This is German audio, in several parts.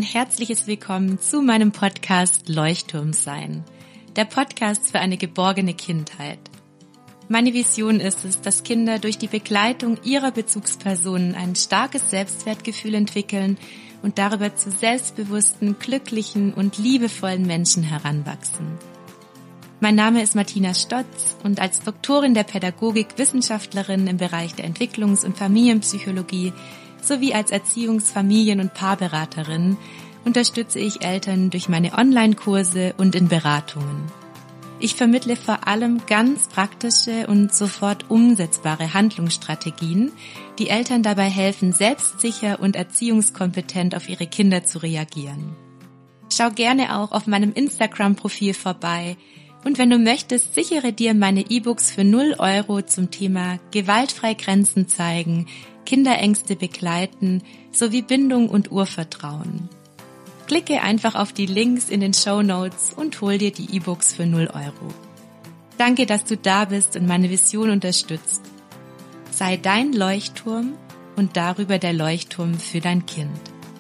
herzliches Willkommen zu meinem Podcast Leuchtturm sein, der Podcast für eine geborgene Kindheit. Meine Vision ist es, dass Kinder durch die Begleitung ihrer Bezugspersonen ein starkes Selbstwertgefühl entwickeln und darüber zu selbstbewussten, glücklichen und liebevollen Menschen heranwachsen. Mein Name ist Martina Stotz und als Doktorin der Pädagogik, Wissenschaftlerin im Bereich der Entwicklungs- und Familienpsychologie sowie als Erziehungs-, Familien- und Paarberaterin unterstütze ich Eltern durch meine Online-Kurse und in Beratungen. Ich vermittle vor allem ganz praktische und sofort umsetzbare Handlungsstrategien, die Eltern dabei helfen, selbstsicher und erziehungskompetent auf ihre Kinder zu reagieren. Schau gerne auch auf meinem Instagram-Profil vorbei und wenn du möchtest, sichere dir meine E-Books für 0 € zum Thema gewaltfrei Grenzen zeigen, Kinderängste begleiten sowie Bindung und Urvertrauen. Klicke einfach auf die Links in den Shownotes und hol dir die E-Books für 0 €. Danke, dass du da bist und meine Vision unterstützt. Sei dein Leuchtturm und darüber der Leuchtturm für dein Kind.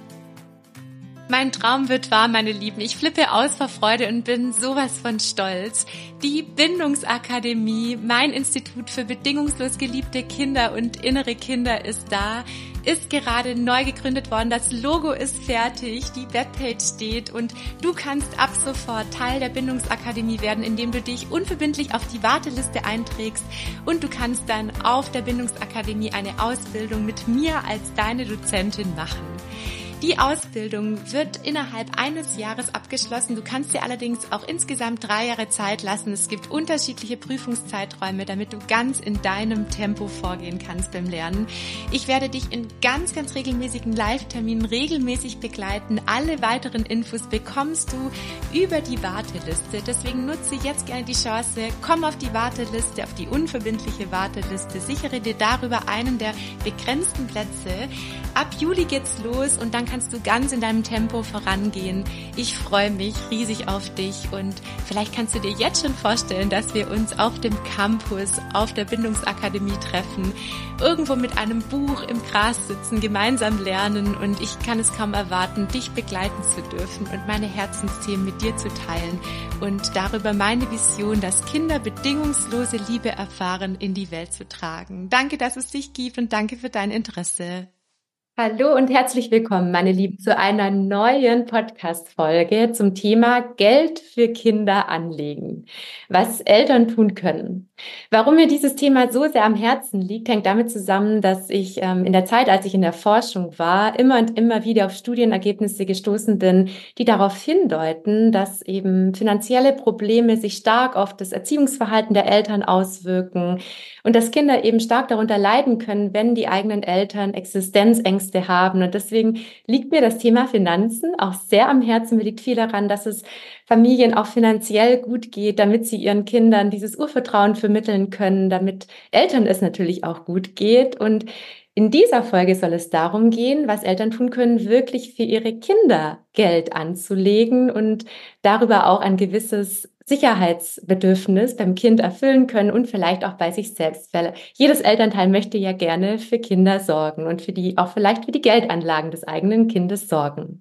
Mein Traum wird wahr, meine Lieben. Ich flippe aus vor Freude und bin sowas von stolz. Die Bindungsakademie, mein Institut für bedingungslos geliebte Kinder und innere Kinder ist da, ist gerade neu gegründet worden. Das Logo ist fertig, die Webpage steht und du kannst ab sofort Teil der Bindungsakademie werden, indem du dich unverbindlich auf die Warteliste einträgst und du kannst dann auf der Bindungsakademie eine Ausbildung mit mir als deine Dozentin machen. Die Ausbildung wird innerhalb eines Jahres abgeschlossen. Du kannst dir allerdings auch insgesamt 3 Jahre Zeit lassen. Es gibt unterschiedliche Prüfungszeiträume, damit du ganz in deinem Tempo vorgehen kannst beim Lernen. Ich werde dich in ganz regelmäßigen Live-Terminen regelmäßig begleiten. Alle weiteren Infos bekommst du über die Warteliste. Deswegen nutze jetzt gerne die Chance. Komm auf die Warteliste, auf die unverbindliche Warteliste. Sichere dir darüber einen der begrenzten Plätze. Ab Juli geht's los und dann kannst du ganz in deinem Tempo vorangehen. Ich freue mich riesig auf dich und vielleicht kannst du dir jetzt schon vorstellen, dass wir uns auf dem Campus, auf der Bindungsakademie treffen, irgendwo mit einem Buch im Gras sitzen, gemeinsam lernen und ich kann es kaum erwarten, dich begleiten zu dürfen und meine Herzensthemen mit dir zu teilen und darüber meine Vision, dass Kinder bedingungslose Liebe erfahren, in die Welt zu tragen. Danke, dass es dich gibt und danke für dein Interesse. Hallo und herzlich willkommen, meine Lieben, zu einer neuen Podcast-Folge zum Thema Geld für Kinder anlegen, was Eltern tun können. Warum mir dieses Thema so sehr am Herzen liegt, hängt damit zusammen, dass ich in der Zeit, als ich in der Forschung war, immer und immer wieder auf Studienergebnisse gestoßen bin, die darauf hindeuten, dass eben finanzielle Probleme sich stark auf das Erziehungsverhalten der Eltern auswirken und dass Kinder eben stark darunter leiden können, wenn die eigenen Eltern Existenzängste haben. Und deswegen liegt mir das Thema Finanzen auch sehr am Herzen. Mir liegt viel daran, dass es Familien auch finanziell gut geht, damit sie ihren Kindern dieses Urvertrauen vermitteln können, damit Eltern es natürlich auch gut geht. Und in dieser Folge soll es darum gehen, was Eltern tun können, wirklich für ihre Kinder Geld anzulegen und darüber auch ein gewisses Sicherheitsbedürfnis beim Kind erfüllen können und vielleicht auch bei sich selbst. Weil jedes Elternteil möchte ja gerne für Kinder sorgen und auch vielleicht für die Geldanlagen des eigenen Kindes sorgen.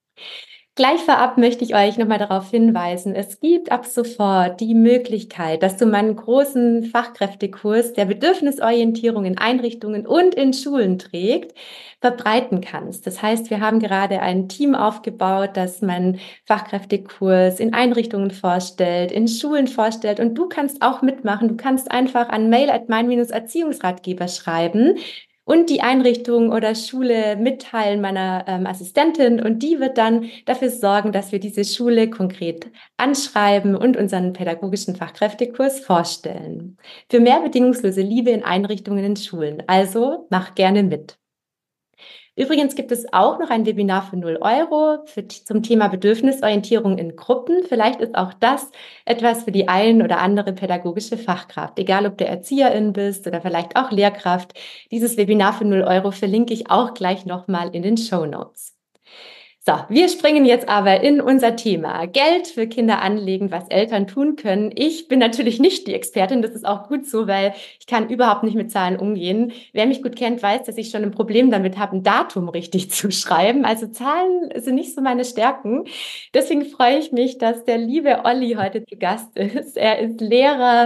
Gleich vorab möchte ich euch nochmal darauf hinweisen, es gibt ab sofort die Möglichkeit, dass du meinen großen Fachkräftekurs der Bedürfnisorientierung in Einrichtungen und in Schulen trägt, verbreiten kannst. Das heißt, wir haben gerade ein Team aufgebaut, das meinen Fachkräftekurs in Einrichtungen vorstellt, in Schulen vorstellt und du kannst auch mitmachen. Du kannst einfach an mail@mein-erziehungsratgeber schreiben und die Einrichtung oder Schule mitteilen meiner Assistentin und die wird dann dafür sorgen, dass wir diese Schule konkret anschreiben und unseren pädagogischen Fachkräftekurs vorstellen. Für mehr bedingungslose Liebe in Einrichtungen in Schulen. Also mach gerne mit. Übrigens gibt es auch noch ein Webinar für 0 € zum Thema Bedürfnisorientierung in Gruppen. Vielleicht ist auch das etwas für die ein oder andere pädagogische Fachkraft, egal ob du Erzieherin bist oder vielleicht auch Lehrkraft. Dieses Webinar für 0 € verlinke ich auch gleich nochmal in den Shownotes. So, wir springen jetzt aber in unser Thema. Geld für Kinder anlegen, was Eltern tun können. Ich bin natürlich nicht die Expertin, das ist auch gut so, weil ich kann überhaupt nicht mit Zahlen umgehen. Wer mich gut kennt, weiß, dass ich schon ein Problem damit habe, ein Datum richtig zu schreiben. Also Zahlen sind nicht so meine Stärken. Deswegen freue ich mich, dass der liebe Olli heute zu Gast ist. Er ist Lehrer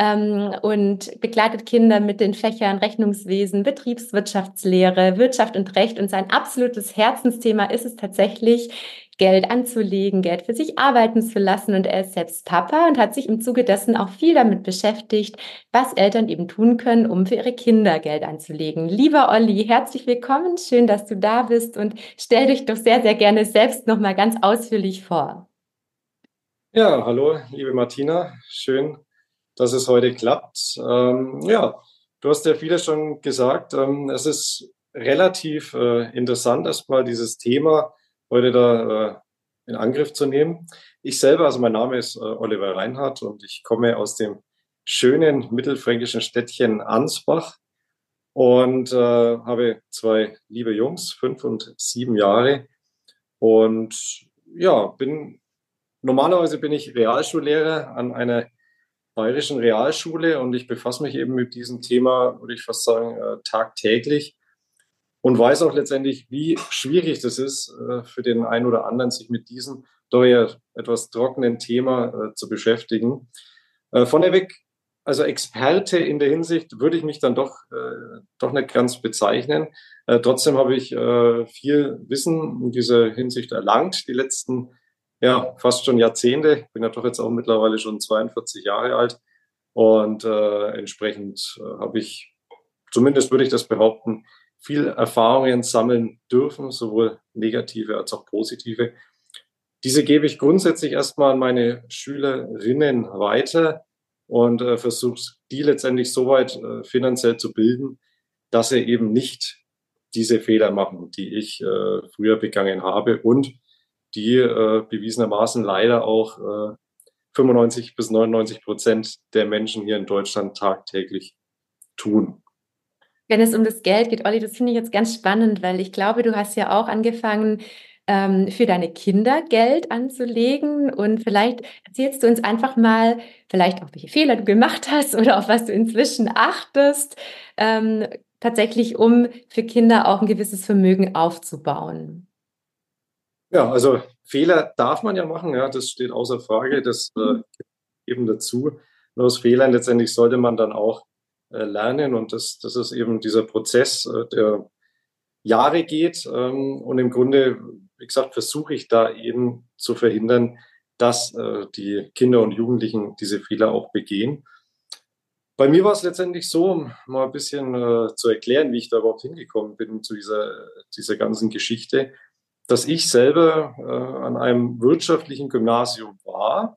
und begleitet Kinder mit den Fächern Rechnungswesen, Betriebswirtschaftslehre, Wirtschaft und Recht. Und sein absolutes Herzensthema ist es tatsächlich, Geld anzulegen, Geld für sich arbeiten zu lassen. Und er ist selbst Papa und hat sich im Zuge dessen auch viel damit beschäftigt, was Eltern eben tun können, um für ihre Kinder Geld anzulegen. Lieber Olli, herzlich willkommen. Schön, dass du da bist und stell dich doch sehr, sehr gerne selbst noch mal ganz ausführlich vor. Ja, hallo, liebe Martina. Schön, dass es heute klappt. Ja, du hast ja vieles schon gesagt. Es ist relativ interessant, erstmal dieses Thema heute da in Angriff zu nehmen. Ich selber, also mein Name ist Oliver Reinhardt und ich komme aus dem schönen mittelfränkischen Städtchen Ansbach und habe zwei liebe Jungs, 5 und 7 Jahre. Und ja, normalerweise bin ich Realschullehrer an einer bayerischen Realschule und ich befasse mich eben mit diesem Thema, würde ich fast sagen, tagtäglich und weiß auch letztendlich, wie schwierig das ist, für den einen oder anderen, sich mit diesem doch eher etwas trockenen Thema zu beschäftigen. Vorneweg, also Experte in der Hinsicht würde ich mich dann doch nicht ganz bezeichnen. Trotzdem habe ich viel Wissen in dieser Hinsicht erlangt, die letzten ja, fast schon Jahrzehnte. Ich bin ja doch jetzt auch mittlerweile schon 42 Jahre alt. Und entsprechend habe ich, zumindest würde ich das behaupten, viel Erfahrungen sammeln dürfen, sowohl negative als auch positive. Diese gebe ich grundsätzlich erstmal an meine Schülerinnen weiter und versuche die letztendlich soweit finanziell zu bilden, dass sie eben nicht diese Fehler machen, die ich früher begangen habe und die bewiesenermaßen leider auch 95 bis 99% der Menschen hier in Deutschland tagtäglich tun. Wenn es um das Geld geht, Olli, das finde ich jetzt ganz spannend, weil ich glaube, du hast ja auch angefangen, für deine Kinder Geld anzulegen. Und vielleicht erzählst du uns einfach mal, vielleicht auch welche Fehler du gemacht hast oder auf was du inzwischen achtest, tatsächlich um für Kinder auch ein gewisses Vermögen aufzubauen. Ja, also Fehler darf man ja machen, ja, das steht außer Frage, das eben dazu. Nur aus Fehlern letztendlich sollte man dann auch lernen und das ist eben dieser Prozess, der Jahre geht. Und im Grunde, wie gesagt, versuche ich da eben zu verhindern, dass die Kinder und Jugendlichen diese Fehler auch begehen. Bei mir war es letztendlich so, um mal ein bisschen zu erklären, wie ich da überhaupt hingekommen bin zu dieser ganzen Geschichte, dass ich selber an einem wirtschaftlichen Gymnasium war,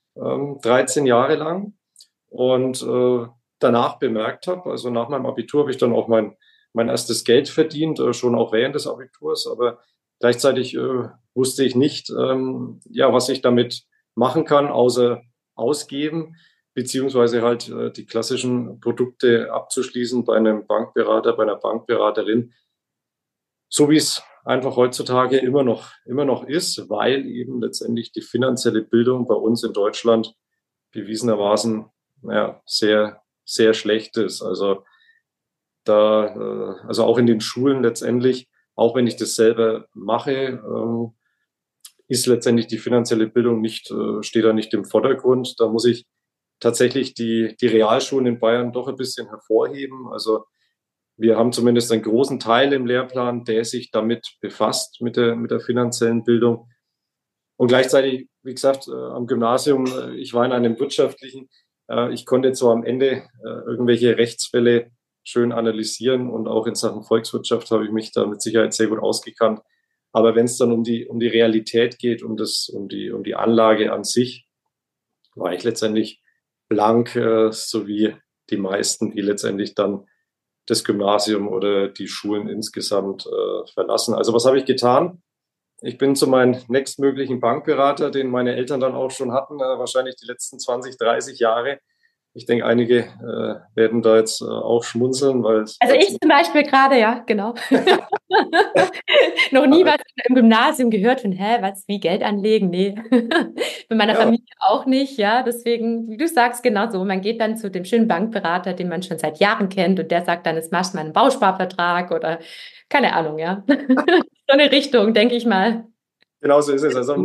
13 Jahre lang und danach bemerkt habe, also nach meinem Abitur habe ich dann auch mein erstes Geld verdient, schon auch während des Abiturs, aber gleichzeitig wusste ich nicht, ja, was ich damit machen kann, außer ausgeben, beziehungsweise halt die klassischen Produkte abzuschließen bei einem Bankberater, bei einer Bankberaterin, so wie es einfach heutzutage immer noch ist, weil eben letztendlich die finanzielle Bildung bei uns in Deutschland bewiesenermaßen ja, sehr, sehr schlecht ist. Also also auch in den Schulen letztendlich, auch wenn ich das selber mache, ist letztendlich die finanzielle Bildung steht da nicht im Vordergrund. Da muss ich tatsächlich die Realschulen in Bayern doch ein bisschen hervorheben. Also wir haben zumindest einen großen Teil im Lehrplan, der sich damit befasst, mit der finanziellen Bildung. Und gleichzeitig, wie gesagt, am Gymnasium, ich war in einem wirtschaftlichen, ich konnte zwar am Ende irgendwelche Rechtsfälle schön analysieren und auch in Sachen Volkswirtschaft habe ich mich da mit Sicherheit sehr gut ausgekannt. Aber wenn es dann um die Realität geht, um die Anlage an sich, war ich letztendlich blank, so wie die meisten, die letztendlich dann das Gymnasium oder die Schulen insgesamt verlassen. Also was habe ich getan? Ich bin zu meinem nächstmöglichen Bankberater, den meine Eltern dann auch schon hatten, wahrscheinlich die letzten 20, 30 Jahre, Ich denke, einige werden da jetzt auch schmunzeln, weil also ich zum Beispiel gerade, ja, genau. Noch nie was im Gymnasium gehört von, was, wie Geld anlegen? Nee. Bei meiner Familie auch nicht, ja. Deswegen, wie du sagst, genau so. Man geht dann zu dem schönen Bankberater, den man schon seit Jahren kennt und der sagt dann, jetzt machst du mal einen Bausparvertrag oder keine Ahnung, ja. So eine Richtung, denke ich mal. Genau so ist es. Also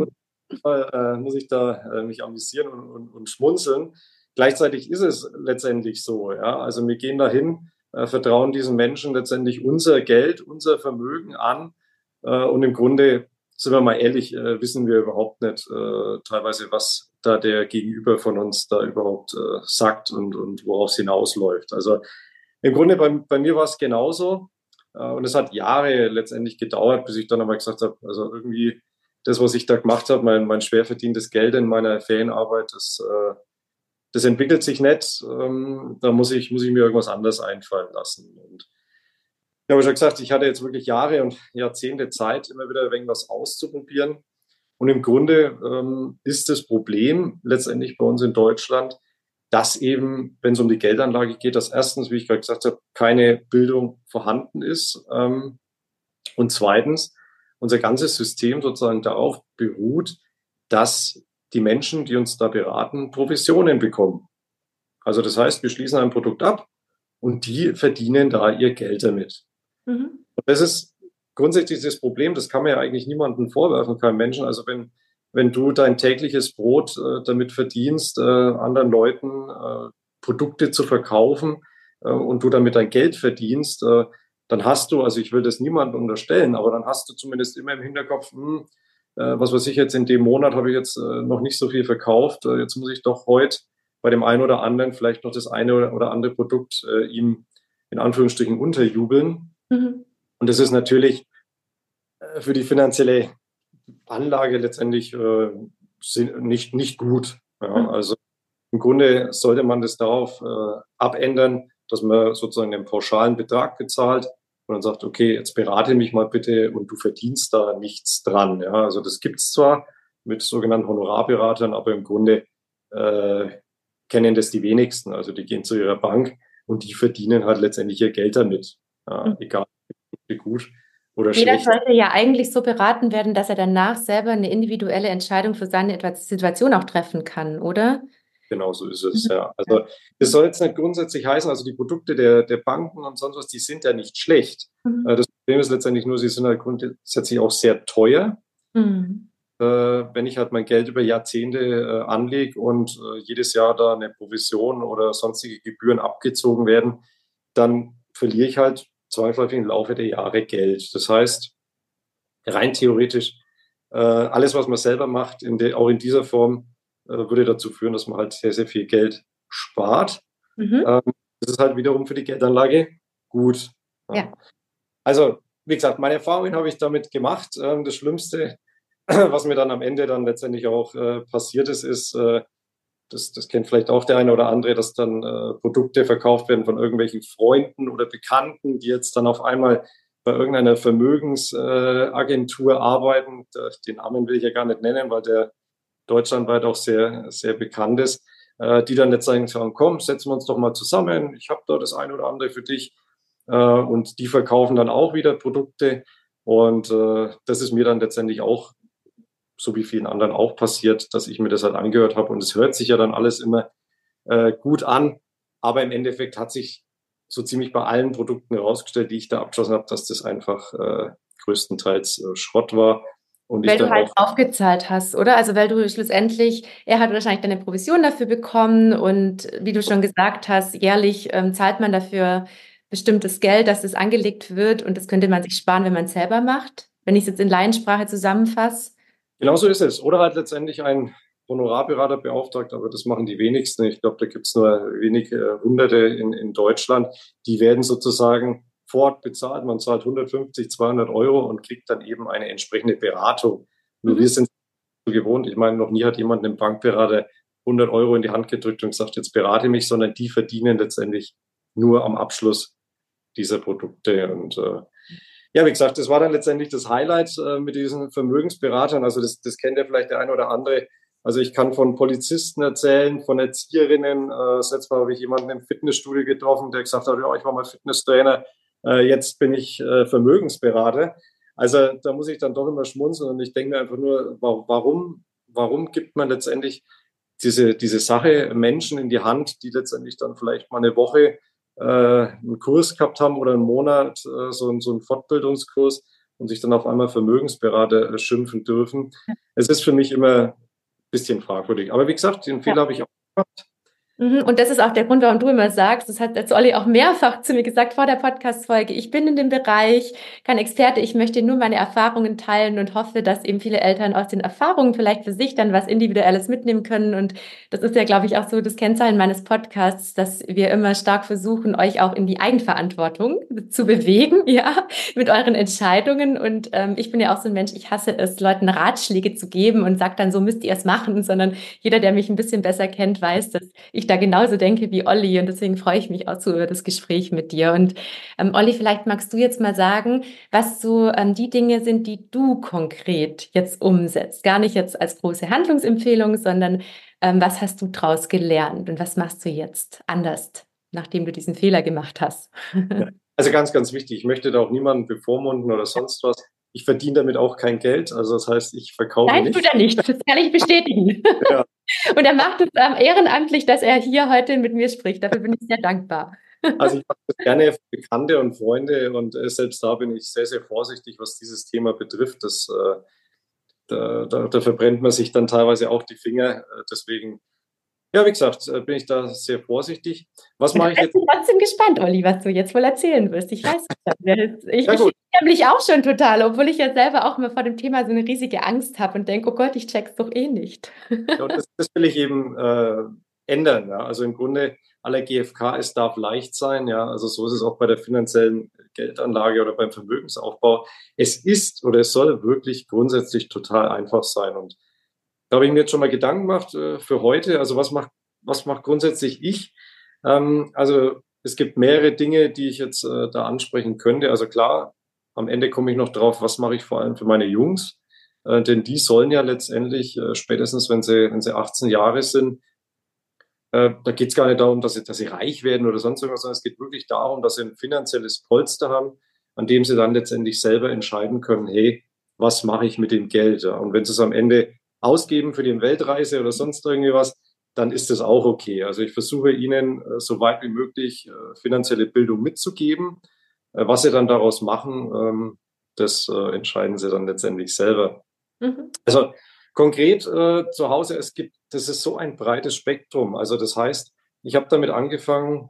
muss ich da mich amüsieren und schmunzeln. Gleichzeitig ist es letztendlich so. Ja? Also wir gehen dahin, vertrauen diesen Menschen letztendlich unser Geld, unser Vermögen an. Und im Grunde, sind wir mal ehrlich, wissen wir überhaupt nicht teilweise, was da der Gegenüber von uns da überhaupt sagt und worauf es hinausläuft. Also im Grunde bei mir war es genauso. Und es hat Jahre letztendlich gedauert, bis ich dann einmal gesagt habe, also irgendwie das, was ich da gemacht habe, mein schwer verdientes Geld in meiner Ferienarbeit, das entwickelt sich nicht. Da muss ich mir irgendwas anderes einfallen lassen. Und ich habe schon gesagt, ich hatte jetzt wirklich Jahre und Jahrzehnte Zeit, immer wieder irgendwas auszuprobieren. Und im Grunde ist das Problem letztendlich bei uns in Deutschland, dass eben, wenn es um die Geldanlage geht, dass erstens, wie ich gerade gesagt habe, keine Bildung vorhanden ist. Und zweitens, unser ganzes System sozusagen darauf beruht, dass die Menschen, die uns da beraten, Provisionen bekommen. Also das heißt, wir schließen ein Produkt ab und die verdienen da ihr Geld damit. Mhm. Und das ist grundsätzlich das Problem, das kann man ja eigentlich niemandem vorwerfen, keinem Menschen. Also wenn du dein tägliches Brot damit verdienst, anderen Leuten Produkte zu verkaufen und du damit dein Geld verdienst, dann hast du, also ich will das niemandem unterstellen, aber dann hast du zumindest immer im Hinterkopf, was weiß ich jetzt, in dem Monat habe ich jetzt noch nicht so viel verkauft, jetzt muss ich doch heute bei dem einen oder anderen vielleicht noch das eine oder andere Produkt ihm in Anführungsstrichen unterjubeln. Mhm. Und das ist natürlich für die finanzielle Anlage letztendlich nicht gut. Ja, also im Grunde sollte man das darauf abändern, dass man sozusagen einen pauschalen Betrag bezahlt und dann sagt, okay, jetzt berate mich mal bitte und du verdienst da nichts dran. Ja, also das gibt's zwar mit sogenannten Honorarberatern, aber im Grunde kennen das die wenigsten. Also die gehen zu ihrer Bank und die verdienen halt letztendlich ihr Geld damit. Ja, egal wie gut oder jeder schlecht. sollte ja eigentlich so beraten werden, dass er danach selber eine individuelle Entscheidung für seine Situation auch treffen kann, oder? Genau so ist es, ja. Also das soll jetzt nicht grundsätzlich heißen, also die Produkte der Banken und sonst was, die sind ja nicht schlecht. Das Problem ist letztendlich nur, sie sind halt grundsätzlich auch sehr teuer. Wenn ich halt mein Geld über Jahrzehnte anlege und jedes Jahr da eine Provision oder sonstige Gebühren abgezogen werden, dann verliere ich halt zwangsläufig im Laufe der Jahre Geld. Das heißt, rein theoretisch, alles, was man selber macht, auch in dieser Form, würde dazu führen, dass man halt sehr, sehr viel Geld spart. Das ist halt wiederum für die Geldanlage gut. Ja. Also, wie gesagt, meine Erfahrungen habe ich damit gemacht. Das Schlimmste, was mir dann am Ende dann letztendlich auch passiert ist, das kennt vielleicht auch der eine oder andere, dass dann Produkte verkauft werden von irgendwelchen Freunden oder Bekannten, die jetzt dann auf einmal bei irgendeiner Vermögensagentur arbeiten. Den Namen will ich ja gar nicht nennen, weil der deutschlandweit auch sehr, sehr bekannt ist, die dann jetzt sagen, komm, setzen wir uns doch mal zusammen, ich habe da das eine oder andere für dich. Und die verkaufen dann auch wieder Produkte. Und das ist mir dann letztendlich auch, so wie vielen anderen auch passiert, dass ich mir das halt angehört habe. Und es hört sich ja dann alles immer gut an. Aber im Endeffekt hat sich so ziemlich bei allen Produkten herausgestellt, die ich da abgeschlossen habe, dass das einfach größtenteils Schrott war. Und weil du halt aufgezahlt hast, oder? Also weil du schlussendlich, er hat wahrscheinlich deine Provision dafür bekommen und wie du schon gesagt hast, jährlich zahlt man dafür bestimmtes Geld, dass das angelegt wird und das könnte man sich sparen, wenn man es selber macht. Wenn ich es jetzt in Laiensprache zusammenfasse. Genau so ist es. Oder halt letztendlich ein Honorarberater beauftragt, aber das machen die wenigsten. Ich glaube, da gibt es nur wenige Hunderte in Deutschland. Die werden sozusagen vor Ort bezahlt. Man zahlt 150, 200 Euro und kriegt dann eben eine entsprechende Beratung. Nur wir sind so gewohnt. Ich meine, noch nie hat jemand einem Bankberater 100 Euro in die Hand gedrückt und gesagt, jetzt berate mich, sondern die verdienen letztendlich nur am Abschluss dieser Produkte. Und ja, wie gesagt, das war dann letztendlich das Highlight mit diesen Vermögensberatern. Also das kennt ja vielleicht der eine oder andere. Also ich kann von Polizisten erzählen, von Erzieherinnen. Das letzte Mal habe ich jemanden im Fitnessstudio getroffen, der gesagt hat, ja, ich war mal Fitnesstrainer, jetzt bin ich Vermögensberater. Also da muss ich dann doch immer schmunzeln und ich denke mir einfach nur, warum gibt man letztendlich diese Sache Menschen in die Hand, die letztendlich dann vielleicht mal eine Woche einen Kurs gehabt haben oder einen Monat, so einen Fortbildungskurs und sich dann auf einmal Vermögensberater schimpfen dürfen. Es ist für mich immer ein bisschen fragwürdig. Aber wie gesagt, den Fehler habe ich auch gemacht. Und das ist auch der Grund, warum du immer sagst, das hat jetzt Olli auch mehrfach zu mir gesagt vor der Podcast-Folge, ich bin in dem Bereich kein Experte, ich möchte nur meine Erfahrungen teilen und hoffe, dass eben viele Eltern aus den Erfahrungen vielleicht für sich dann was Individuelles mitnehmen können. Und das ist ja, glaube ich, auch so das Kennzeichen meines Podcasts, dass wir immer stark versuchen, euch auch in die Eigenverantwortung zu bewegen, ja, mit euren Entscheidungen. Und ich bin ja auch so ein Mensch, ich hasse es, Leuten Ratschläge zu geben und sage dann, so müsst ihr es machen, sondern jeder, der mich ein bisschen besser kennt, weiß, dass ich da genauso denke wie Olli und deswegen freue ich mich auch so über das Gespräch mit dir. Und Olli, vielleicht magst du jetzt mal sagen, was so die Dinge sind, die du konkret jetzt umsetzt. Gar nicht jetzt als große Handlungsempfehlung, sondern was hast du daraus gelernt und was machst du jetzt anders, nachdem du diesen Fehler gemacht hast? Ja. Also ganz, ganz wichtig, ich möchte da auch niemanden bevormunden oder sonst was. Ich verdiene damit auch kein Geld. Also das heißt, ich verkaufe Nein, nicht. tut er nicht. Das kann ich bestätigen. Ja. Und er macht es ehrenamtlich, dass er hier heute mit mir spricht. Dafür bin ich sehr dankbar. Also ich mache das gerne für Bekannte und Freunde und selbst da bin ich sehr, sehr vorsichtig, was dieses Thema betrifft. Da verbrennt man sich dann teilweise auch die Finger. Deswegen, ja, wie gesagt, bin ich da sehr vorsichtig. Was mache ich jetzt? Ich bin trotzdem gespannt, Olli, was du jetzt wohl erzählen wirst. Ich weiß es nicht. Ja, gut. Ich nämlich auch schon total, obwohl ich ja selber auch immer vor dem Thema so eine riesige Angst habe und denke, oh Gott, ich check's doch eh nicht. Ja, und das will ich eben ändern. Ja. Also im Grunde aller GfK, es darf leicht sein. Ja. Also so ist es auch bei der finanziellen Geldanlage oder beim Vermögensaufbau. Es ist oder es soll wirklich grundsätzlich total einfach sein. Und da habe ich mir jetzt schon mal Gedanken gemacht für heute. Also was macht grundsätzlich ich? Also es gibt mehrere Dinge, die ich jetzt da ansprechen könnte. Also klar, am Ende komme ich noch drauf, was mache ich vor allem für meine Jungs? Denn die sollen ja letztendlich, spätestens wenn sie 18 Jahre sind, da geht es gar nicht darum, dass sie reich werden oder sonst irgendwas, sondern es geht wirklich darum, dass sie ein finanzielles Polster haben, an dem sie dann letztendlich selber entscheiden können, hey, was mache ich mit dem Geld? Ja? Und wenn sie es am Ende ausgeben für die Weltreise oder sonst irgendwie was, dann ist das auch okay. Also ich versuche ihnen so weit wie möglich finanzielle Bildung mitzugeben. Was sie dann daraus machen, das entscheiden sie dann letztendlich selber. Mhm. Also konkret zu Hause, das ist so ein breites Spektrum. Also das heißt, ich habe damit angefangen,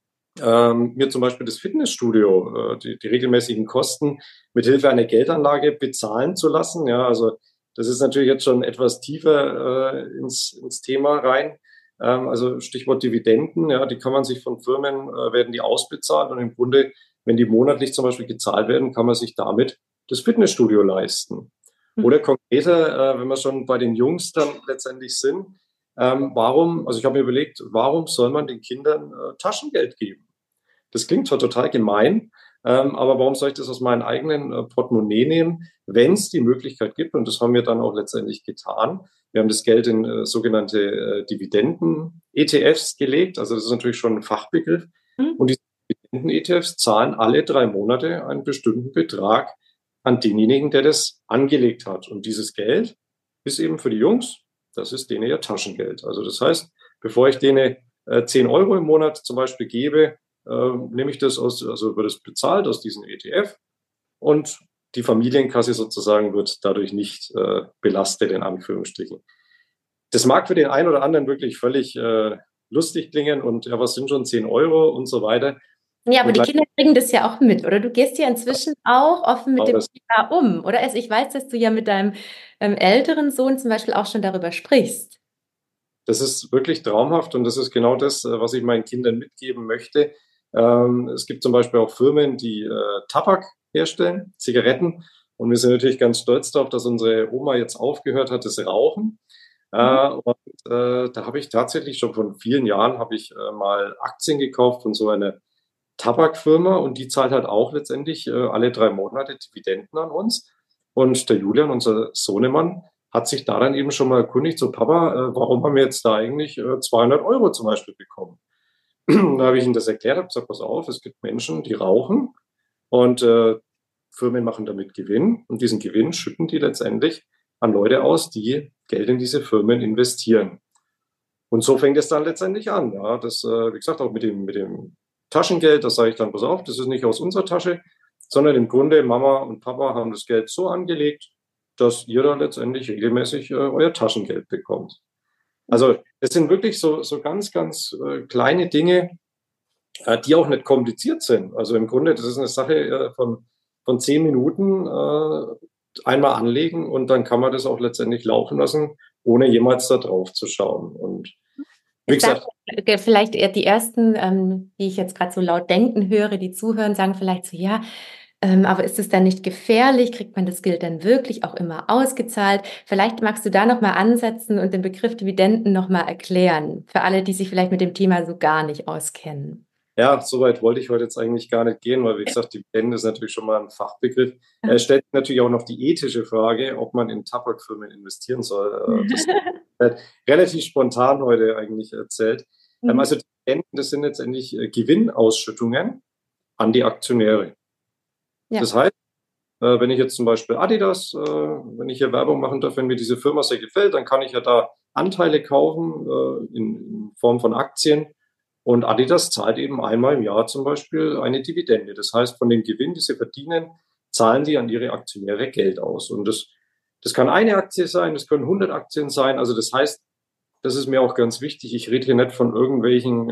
mir zum Beispiel das Fitnessstudio, die regelmäßigen Kosten mit Hilfe einer Geldanlage bezahlen zu lassen. Ja, also das ist natürlich jetzt schon etwas tiefer ins Thema rein. Also Stichwort Dividenden, ja, die kann man sich von Firmen, werden die ausbezahlt und im Grunde, wenn die monatlich zum Beispiel gezahlt werden, kann man sich damit das Fitnessstudio leisten. Oder konkreter, wenn wir schon bei den Jungs dann letztendlich sind, also ich habe mir überlegt, warum soll man den Kindern Taschengeld geben? Das klingt zwar total gemein, aber warum soll ich das aus meinem eigenen Portemonnaie nehmen, wenn es die Möglichkeit gibt? Und das haben wir dann auch letztendlich getan. Wir haben das Geld in sogenannte Dividenden-ETFs gelegt. Also das ist natürlich schon ein Fachbegriff. Und diese Dividenden-ETFs zahlen alle 3 Monate einen bestimmten Betrag an denjenigen, der das angelegt hat. Und dieses Geld ist eben für die Jungs, das ist denen ihr Taschengeld. Also das heißt, bevor ich denen 10 Euro im Monat zum Beispiel gebe, nehme ich das also wird es bezahlt aus diesem ETF und die Familienkasse sozusagen wird dadurch nicht belastet, in Anführungsstrichen. Das mag für den einen oder anderen wirklich völlig lustig klingen und ja, was sind schon 10 Euro und so weiter. Ja, aber die Kinder kriegen das ja auch mit, oder? Du gehst ja inzwischen auch offen mit dem Thema um, oder? Also ich weiß, dass du ja mit deinem älteren Sohn zum Beispiel auch schon darüber sprichst. Das ist wirklich traumhaft und das ist genau das, was ich meinen Kindern mitgeben möchte. Es gibt zum Beispiel auch Firmen, die Tabak herstellen, Zigaretten. Und wir sind natürlich ganz stolz darauf, dass unsere Oma jetzt aufgehört hat, das Rauchen. Da habe ich tatsächlich schon vor vielen Jahren mal Aktien gekauft von so einer Tabakfirma und die zahlt halt auch letztendlich alle 3 Monate Dividenden an uns. Und der Julian, unser Sohnemann, hat sich daran eben schon mal erkundigt, so Papa, warum haben wir jetzt da eigentlich 200 Euro zum Beispiel bekommen? Da habe ich ihm das erklärt, habe gesagt, pass auf, es gibt Menschen, die rauchen und Firmen machen damit Gewinn und diesen Gewinn schütten die letztendlich an Leute aus, die Geld in diese Firmen investieren. Und so fängt es dann letztendlich an. Ja, das, wie gesagt, auch mit dem Taschengeld, das sage ich dann, pass auf, das ist nicht aus unserer Tasche, sondern im Grunde Mama und Papa haben das Geld so angelegt, dass ihr da letztendlich regelmäßig euer Taschengeld bekommt. Also es sind wirklich so ganz, ganz kleine Dinge, die auch nicht kompliziert sind. Also im Grunde, das ist eine Sache von 10 Minuten einmal anlegen und dann kann man das auch letztendlich laufen lassen, ohne jemals da drauf zu schauen. Und wie gesagt, vielleicht die ersten, die ich jetzt gerade so laut denken höre, die zuhören, sagen vielleicht so, ja, aber ist es dann nicht gefährlich? Kriegt man das Geld dann wirklich auch immer ausgezahlt? Vielleicht magst du da nochmal ansetzen und den Begriff Dividenden nochmal erklären, für alle, die sich vielleicht mit dem Thema so gar nicht auskennen. ja, so weit wollte ich heute jetzt eigentlich gar nicht gehen, weil, wie gesagt, Dividende ist natürlich schon mal ein Fachbegriff. Er stellt natürlich auch noch die ethische Frage, ob man in Tabakfirmen investieren soll. Das ist relativ spontan heute eigentlich erzählt. Also Dividenden, das sind letztendlich Gewinnausschüttungen an die Aktionäre. Ja. Das heißt, wenn ich jetzt zum Beispiel Adidas, wenn ich hier Werbung machen darf, wenn mir diese Firma sehr gefällt, dann kann ich ja da Anteile kaufen in Form von Aktien. Und Adidas zahlt eben einmal im Jahr zum Beispiel eine Dividende. Das heißt, von dem Gewinn, die sie verdienen, zahlen die an ihre Aktionäre Geld aus. Und das kann eine Aktie sein, das können 100 Aktien sein. Also das heißt, das ist mir auch ganz wichtig. Ich rede hier nicht von irgendwelchen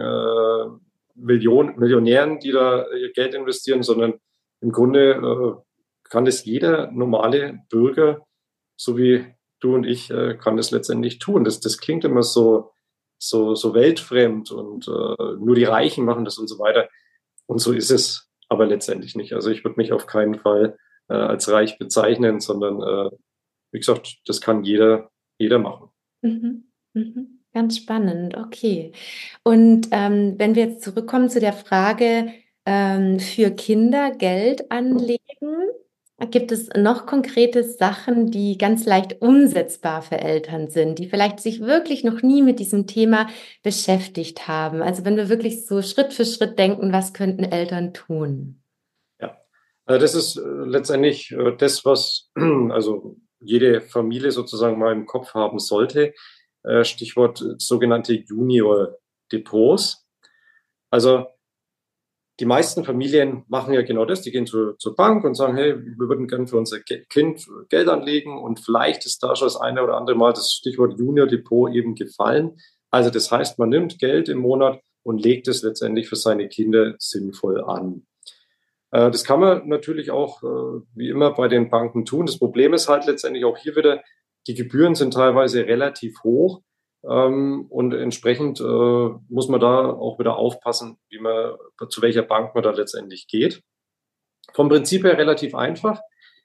Millionären, die da ihr Geld investieren, sondern im Grunde kann das jeder normale Bürger, so wie du und ich, kann das letztendlich tun. Das klingt immer so weltfremd und nur die Reichen machen das und so weiter. Und so ist es aber letztendlich nicht. Also ich würde mich auf keinen Fall als reich bezeichnen, sondern wie gesagt, das kann jeder machen. Mhm. Mhm. Ganz spannend, okay. Und wenn wir jetzt zurückkommen zu der Frage, für Kinder Geld anlegen, gibt es noch konkrete Sachen, die ganz leicht umsetzbar für Eltern sind, die vielleicht sich wirklich noch nie mit diesem Thema beschäftigt haben? Also wenn wir wirklich so Schritt für Schritt denken, was könnten Eltern tun? Ja, also das ist letztendlich das, was also jede Familie sozusagen mal im Kopf haben sollte. Stichwort sogenannte Junior-Depots. Also die meisten Familien machen ja genau das. Die gehen zur Bank und sagen, hey, wir würden gerne für unser Kind Geld anlegen und vielleicht ist da schon das eine oder andere Mal das Stichwort Junior Depot eben gefallen. Also das heißt, man nimmt Geld im Monat und legt es letztendlich für seine Kinder sinnvoll an. Das kann man natürlich auch wie immer bei den Banken tun. Das Problem ist halt letztendlich auch hier wieder, die Gebühren sind teilweise relativ hoch. Und entsprechend muss man da auch wieder aufpassen, zu welcher Bank man da letztendlich geht. Vom Prinzip her relativ einfach.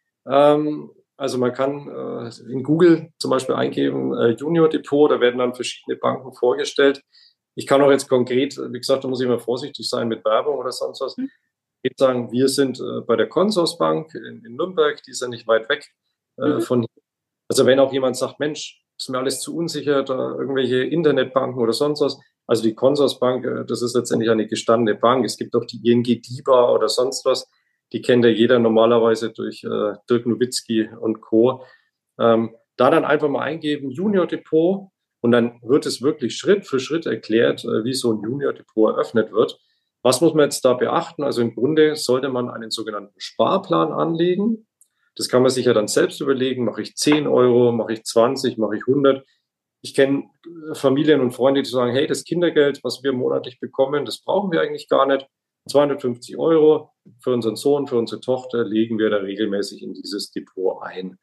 Also man kann in Google zum Beispiel eingeben, Junior Depot, da werden dann verschiedene Banken vorgestellt. Ich kann auch jetzt konkret, wie gesagt, da muss ich immer vorsichtig sein mit Werbung oder sonst was. Ich würde sagen, wir sind bei der Consorsbank in Nürnberg, die ist ja nicht weit weg von hier. Also wenn auch jemand sagt, Mensch, ist mir alles zu unsicher, da irgendwelche Internetbanken oder sonst was. Also die Consorsbank, das ist letztendlich eine gestandene Bank. Es gibt auch die ING DiBa oder sonst was. Die kennt ja jeder normalerweise durch Dirk Nowitzki und Co. Da dann einfach mal eingeben, Junior Depot, und dann wird es wirklich Schritt für Schritt erklärt, wie so ein Junior Depot eröffnet wird. Was muss man jetzt da beachten? Also im Grunde sollte man einen sogenannten Sparplan anlegen. Das kann man sich ja dann selbst überlegen, mache ich 10 Euro, mache ich 20, mache ich 100. Ich kenne Familien und Freunde, die sagen, hey, das Kindergeld, was wir monatlich bekommen, das brauchen wir eigentlich gar nicht. 250 Euro für unseren Sohn, für unsere Tochter legen wir da regelmäßig in dieses Depot ein.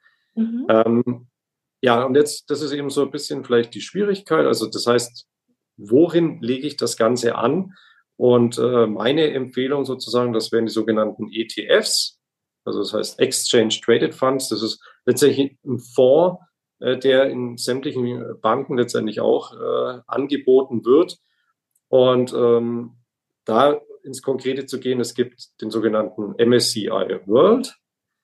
Ja, und jetzt, das ist eben so ein bisschen vielleicht die Schwierigkeit. Also das heißt, worin lege ich das Ganze an? Und meine Empfehlung sozusagen, das wären die sogenannten ETFs, also das heißt Exchange Traded Funds. Das ist letztendlich ein Fonds, der in sämtlichen Banken letztendlich auch angeboten wird. Und da ins Konkrete zu gehen, es gibt den sogenannten MSCI World.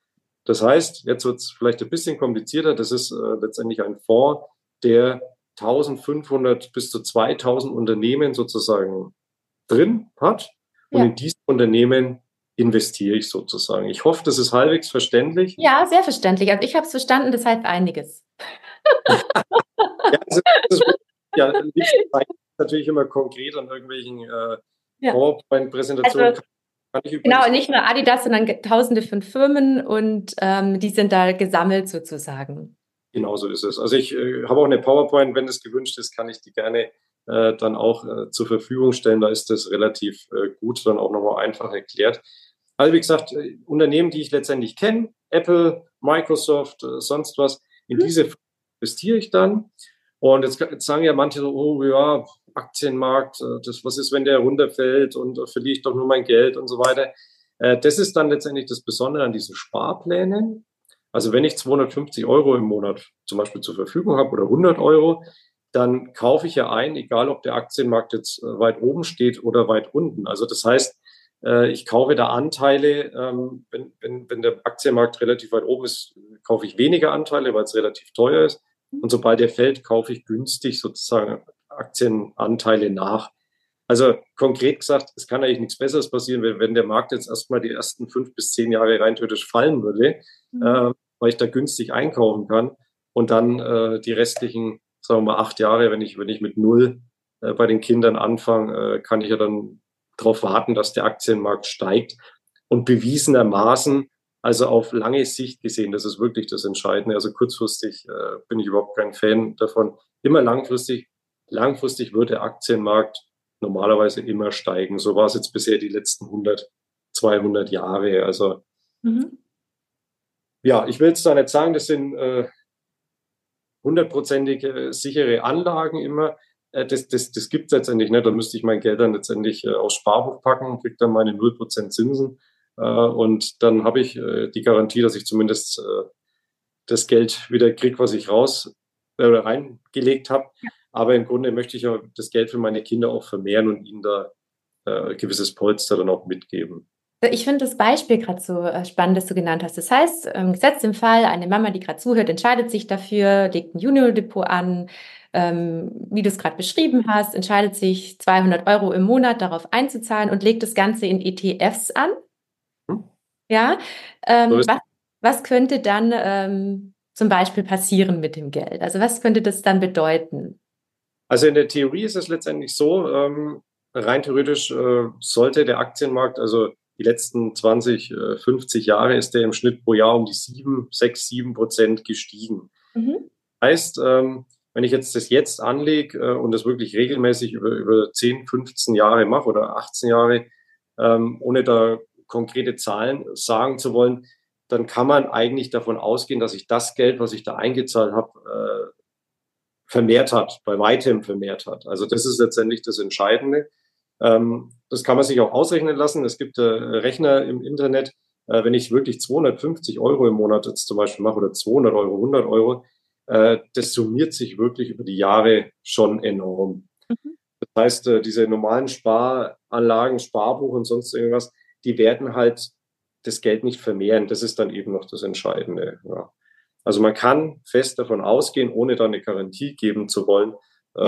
Das heißt, jetzt wird es vielleicht ein bisschen komplizierter. Das ist letztendlich ein Fonds, der 1500 bis zu 2000 Unternehmen sozusagen drin hat. Und in diese Unternehmen investiere ich sozusagen. Ich hoffe, das ist halbwegs verständlich. Ja, sehr verständlich. Also ich habe es verstanden, das heißt einiges. Ja, das ist natürlich immer konkret an irgendwelchen PowerPoint-Präsentationen. Also, genau, nicht nur Adidas, sondern Tausende von Firmen und die sind da gesammelt sozusagen. Genau so ist es. Also ich habe auch eine PowerPoint, wenn es gewünscht ist, kann ich die gerne dann auch zur Verfügung stellen. Da ist das relativ gut dann auch nochmal einfach erklärt. Also wie gesagt, Unternehmen, die ich letztendlich kenne, Apple, Microsoft, sonst was, in diese investiere ich dann. Und jetzt sagen ja manche so, oh ja, Aktienmarkt, was ist, wenn der runterfällt und verliere ich doch nur mein Geld und so weiter. Das ist dann letztendlich das Besondere an diesen Sparplänen. Also wenn ich 250 Euro im Monat zum Beispiel zur Verfügung habe oder 100 Euro, dann kaufe ich ja ein, egal ob der Aktienmarkt jetzt weit oben steht oder weit unten. Also das heißt, ich kaufe da Anteile, wenn der Aktienmarkt relativ weit oben ist, kaufe ich weniger Anteile, weil es relativ teuer ist. Und sobald der fällt, kaufe ich günstig sozusagen Aktienanteile nach. Also konkret gesagt, es kann eigentlich nichts Besseres passieren, wenn der Markt jetzt erstmal die ersten 5 bis 10 Jahre rein theoretisch fallen würde, weil ich da günstig einkaufen kann. Und dann die restlichen, sagen wir mal, 8 Jahre, wenn ich mit null bei den Kindern anfange, kann ich ja dann darauf warten, dass der Aktienmarkt steigt. Und bewiesenermaßen, also auf lange Sicht gesehen, das ist wirklich das Entscheidende. Also kurzfristig bin ich überhaupt kein Fan davon. Immer langfristig wird der Aktienmarkt normalerweise immer steigen. So war es jetzt bisher die letzten 100, 200 Jahre. Also ja, ich will es da nicht sagen, das sind 100%ige sichere Anlagen immer. Das gibt es letztendlich nicht. Da müsste ich mein Geld dann letztendlich aufs Sparbuch packen, kriege dann meine 0% Zinsen. Und dann habe ich die Garantie, dass ich zumindest das Geld wieder kriege, was ich reingelegt habe. Ja. Aber im Grunde möchte ich ja das Geld für meine Kinder auch vermehren und ihnen da gewisses Polster dann auch mitgeben. Ich finde das Beispiel gerade so spannend, das du genannt hast. Das heißt, gesetzt im Fall, eine Mama, die gerade zuhört, entscheidet sich dafür, legt ein Junior-Depot an, wie du es gerade beschrieben hast, entscheidet sich 200 Euro im Monat darauf einzuzahlen und legt das Ganze in ETFs an. Ja, was könnte dann zum Beispiel passieren mit dem Geld? Also was könnte das dann bedeuten? Also in der Theorie ist es letztendlich so, rein theoretisch sollte der Aktienmarkt, also die letzten 20, 50 Jahre ist der im Schnitt pro Jahr um die 7% gestiegen. Heißt, wenn ich jetzt anlege und das wirklich regelmäßig über 10, 15 Jahre mache oder 18 Jahre, ohne da konkrete Zahlen sagen zu wollen, dann kann man eigentlich davon ausgehen, dass ich das Geld, was ich da eingezahlt habe, vermehrt hat, bei weitem vermehrt hat. Also das ist letztendlich das Entscheidende. Das kann man sich auch ausrechnen lassen. Es gibt Rechner im Internet. Wenn ich wirklich 250 Euro im Monat jetzt zum Beispiel mache oder 200 Euro, 100 Euro, das summiert sich wirklich über die Jahre schon enorm. Das heißt, diese normalen Sparanlagen, Sparbuch und sonst irgendwas, die werden halt das Geld nicht vermehren. Das ist dann eben noch das Entscheidende. Ja. Also man kann fest davon ausgehen, ohne da eine Garantie geben zu wollen,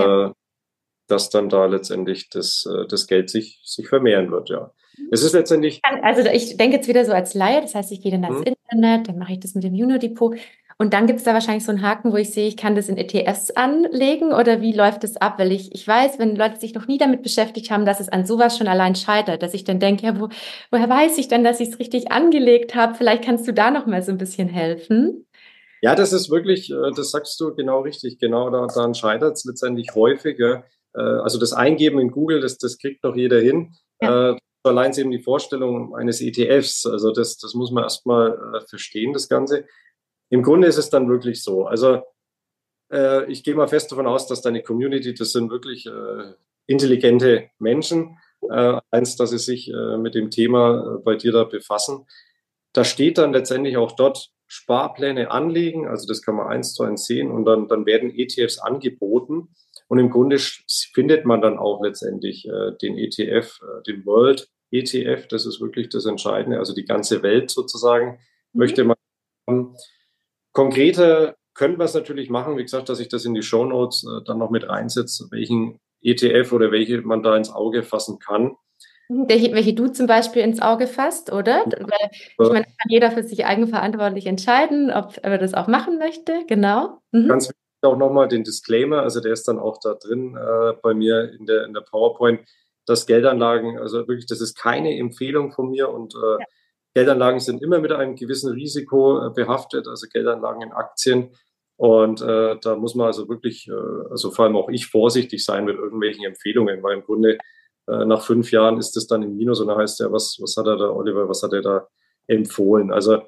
dass dann da letztendlich das Geld sich vermehren wird, ja. Es ist letztendlich... Also ich denke jetzt wieder so als Laie, das heißt, ich gehe dann ans Internet, dann mache ich das mit dem Junior-Depot und dann gibt es da wahrscheinlich so einen Haken, wo ich sehe, ich kann das in ETFs anlegen oder wie läuft das ab? Weil ich weiß, wenn Leute sich noch nie damit beschäftigt haben, dass es an sowas schon allein scheitert, dass ich dann denke, ja, woher weiß ich denn, dass ich es richtig angelegt habe? Vielleicht kannst du da noch mal so ein bisschen helfen. Ja, das ist wirklich, das sagst du genau richtig, genau daran scheitert es letztendlich häufiger. Also das Eingeben in Google, das kriegt noch jeder hin. Ja. Allein eben die Vorstellung eines ETFs, also das muss man erstmal verstehen, das Ganze. Im Grunde ist es dann wirklich so. Also ich gehe mal fest davon aus, dass deine Community, das sind wirklich intelligente Menschen, dass sie sich mit dem Thema bei dir da befassen. Da steht dann letztendlich auch dort Sparpläne anlegen, also das kann man 1:1 sehen und dann werden ETFs angeboten und im Grunde findet man dann auch letztendlich den ETF, den World ETF, das ist wirklich das Entscheidende, also die ganze Welt sozusagen möchte man Konkreter können wir es natürlich machen, wie gesagt, dass ich das in die Shownotes dann noch mit reinsetze, welchen ETF oder welche man da ins Auge fassen kann. Welche du zum Beispiel ins Auge fasst, oder? Weil, ich meine, kann jeder für sich eigenverantwortlich entscheiden, ob er das auch machen möchte. Genau. Ganz wichtig auch nochmal den Disclaimer, also der ist dann auch da drin bei mir in der PowerPoint, dass Geldanlagen, also wirklich, das ist keine Empfehlung von mir und Geldanlagen sind immer mit einem gewissen Risiko behaftet, also Geldanlagen in Aktien. Und da muss man also wirklich, also vor allem auch ich, vorsichtig sein mit irgendwelchen Empfehlungen, weil im Grunde nach 5 Jahren ist es dann im Minus und da heißt ja, was hat er da, Oliver, was hat er da empfohlen? Also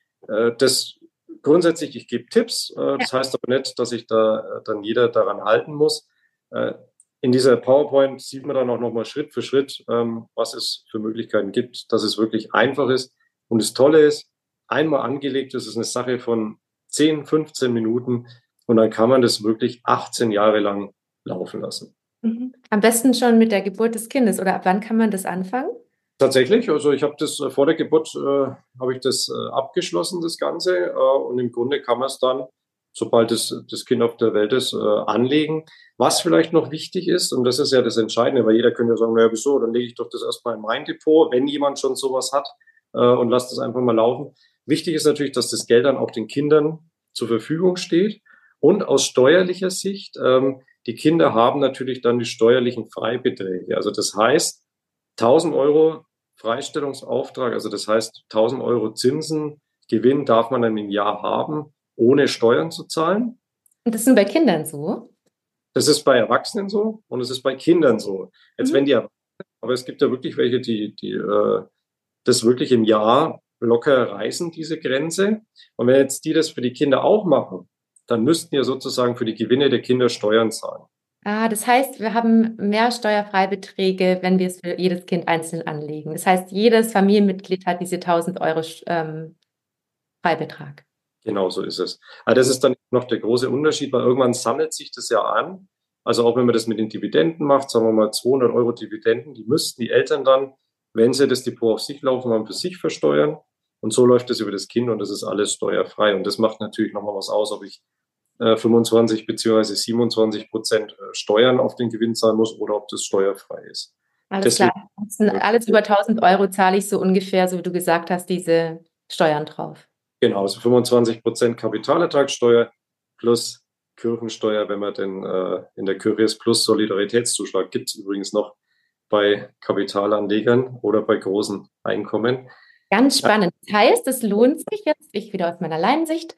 das grundsätzlich, ich gebe Tipps, das heißt aber nicht, dass sich da dann jeder daran halten muss. In dieser PowerPoint sieht man dann auch nochmal Schritt für Schritt, was es für Möglichkeiten gibt, dass es wirklich einfach ist. Und das Tolle ist, einmal angelegt, das ist eine Sache von 10, 15 Minuten und dann kann man das wirklich 18 Jahre lang laufen lassen. Am besten schon mit der Geburt des Kindes, oder ab wann kann man das anfangen? Tatsächlich, also ich habe das vor der Geburt habe ich das abgeschlossen, das Ganze, und im Grunde kann man es dann, sobald das Kind auf der Welt ist, anlegen. Was vielleicht noch wichtig ist, und das ist ja das Entscheidende, weil jeder könnte ja sagen, naja, wieso, dann lege ich doch das erstmal in mein Depot, wenn jemand schon sowas hat, und lasse das einfach mal laufen. Wichtig ist natürlich, dass das Geld dann auch den Kindern zur Verfügung steht und aus steuerlicher Sicht, die Kinder haben natürlich dann die steuerlichen Freibeträge. Also das heißt, 1.000 Euro Freistellungsauftrag, also das heißt 1.000 Euro Zinsen, Gewinn darf man dann im Jahr haben, ohne Steuern zu zahlen. Und das ist nur bei Kindern so? Das ist bei Erwachsenen so und es ist bei Kindern so. Jetzt wenn die Erwachsenen, aber es gibt ja wirklich welche, die das wirklich im Jahr locker reißen, diese Grenze. Und wenn jetzt die das für die Kinder auch machen, dann müssten ja sozusagen für die Gewinne der Kinder Steuern zahlen. Das heißt, wir haben mehr Steuerfreibeträge, wenn wir es für jedes Kind einzeln anlegen. Das heißt, jedes Familienmitglied hat diese 1.000 Euro Freibetrag. Genau so ist es. Aber das ist dann noch der große Unterschied, weil irgendwann sammelt sich das ja an. Also auch wenn man das mit den Dividenden macht, sagen wir mal 200 Euro Dividenden, die müssten die Eltern dann, wenn sie das Depot auf sich laufen haben, für sich versteuern. Und so läuft es über das Kind und das ist alles steuerfrei. Und das macht natürlich nochmal was aus, ob ich 25 beziehungsweise 27% Steuern auf den Gewinn zahlen muss oder ob das steuerfrei ist. Alles klar. Alles über 1.000 Euro zahle ich so ungefähr, so wie du gesagt hast, diese Steuern drauf. Genau, also 25% Kapitalertragssteuer plus Kirchensteuer, wenn man denn in der Kirche ist, plus Solidaritätszuschlag gibt es übrigens noch bei Kapitalanlegern oder bei großen Einkommen. Ganz spannend. Das heißt, es lohnt sich jetzt, ich wieder aus meiner Laiensicht,